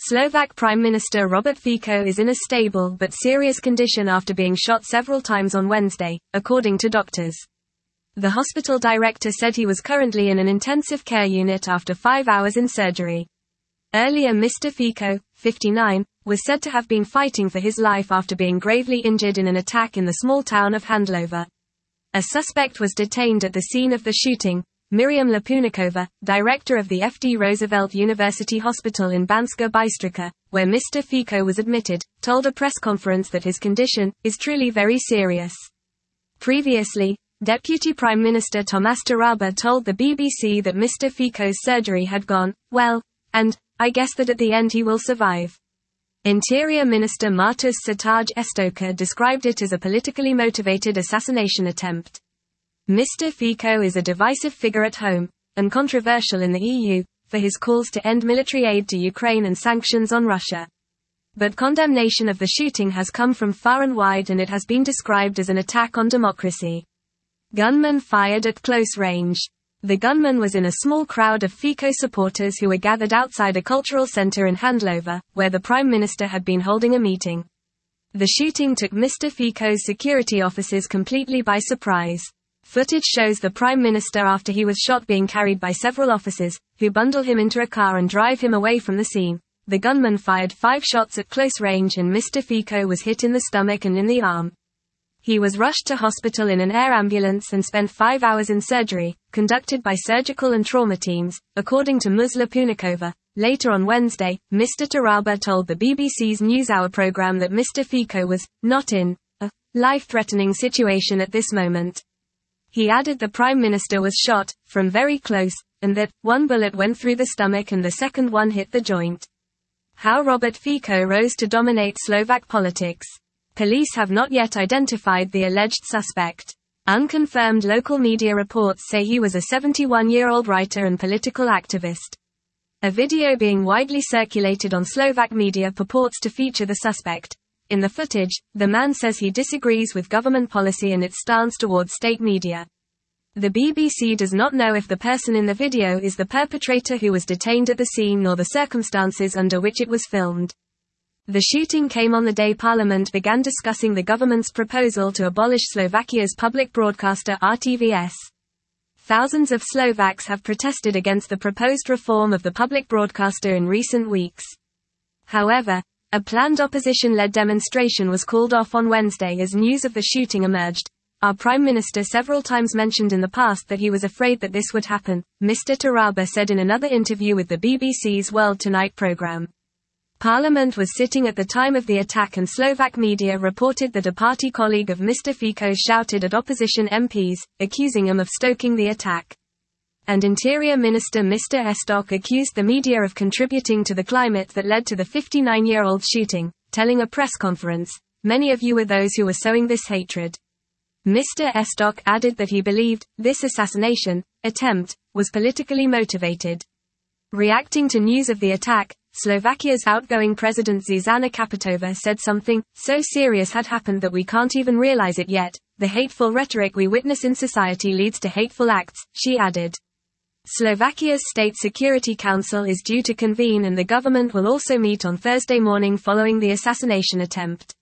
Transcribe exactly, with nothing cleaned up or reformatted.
Slovak Prime Minister Robert Fico is in a stable but serious condition after being shot several times on Wednesday, according to doctors. The hospital director said he was currently in an intensive care unit after five hours in surgery. Earlier Mister Fico, fifty-nine, was said to have been fighting for his life after being gravely injured in an attack in the small town of Handlover. A suspect was detained at the scene of the shooting. Miriam Lapunikova, director of the F D Roosevelt University Hospital in Banska Bystrica, where Mister Fico was admitted, told a press conference that his condition is truly very serious. Previously, Deputy Prime Minister Tomas Taraba told the B B C that Mister Fico's surgery had gone well, and, I guess that at the end he will survive. Interior Minister Martus Sataj Estoka described it as a politically motivated assassination attempt. Mister Fico is a divisive figure at home, and controversial in the E U, for his calls to end military aid to Ukraine and sanctions on Russia. But condemnation of the shooting has come from far and wide, and it has been described as an attack on democracy. Gunman fired at close range. The gunman was in a small crowd of Fico supporters who were gathered outside a cultural center in Handlover, where the Prime Minister had been holding a meeting. The shooting took Mister Fico's security officers completely by surprise. Footage shows the Prime Minister after he was shot being carried by several officers, who bundle him into a car and drive him away from the scene. The gunman fired five shots at close range and Mister Fico was hit in the stomach and in the arm. He was rushed to hospital in an air ambulance and spent five hours in surgery, conducted by surgical and trauma teams, according to Ms. Lapunikova. Later on Wednesday, Mister Taraba told the B B C's NewsHour program that Mister Fico was not in a life-threatening situation at this moment. He added the Prime Minister was shot, from very close, and that one bullet went through the stomach and the second one hit the joint. How Robert Fico rose to dominate Slovak politics. Police have not yet identified the alleged suspect. Unconfirmed local media reports say he was a seventy-one-year-old writer and political activist. A video being widely circulated on Slovak media purports to feature the suspect. In the footage, the man says he disagrees with government policy and its stance towards state media. The B B C does not know if the person in the video is the perpetrator who was detained at the scene nor the circumstances under which it was filmed. The shooting came on the day Parliament began discussing the government's proposal to abolish Slovakia's public broadcaster R T V S. Thousands of Slovaks have protested against the proposed reform of the public broadcaster in recent weeks. However, a planned opposition-led demonstration was called off on Wednesday as news of the shooting emerged. Our Prime Minister several times mentioned in the past that he was afraid that this would happen, Mister Taraba said in another interview with the B B C's World Tonight program. Parliament was sitting at the time of the attack and Slovak media reported that a party colleague of Mister Fico shouted at opposition M Ps, accusing him of stoking the attack. And Interior Minister Mister Estok accused the media of contributing to the climate that led to the fifty-nine-year-old shooting, telling a press conference, "Many of you were those who were sowing this hatred." Mister Estok added that he believed this assassination attempt was politically motivated. Reacting to news of the attack, Slovakia's outgoing President Zuzana Kapitova said something so serious had happened that we can't even realize it yet. The hateful rhetoric we witness in society leads to hateful acts, she added. Slovakia's State Security Council is due to convene and the government will also meet on Thursday morning following the assassination attempt.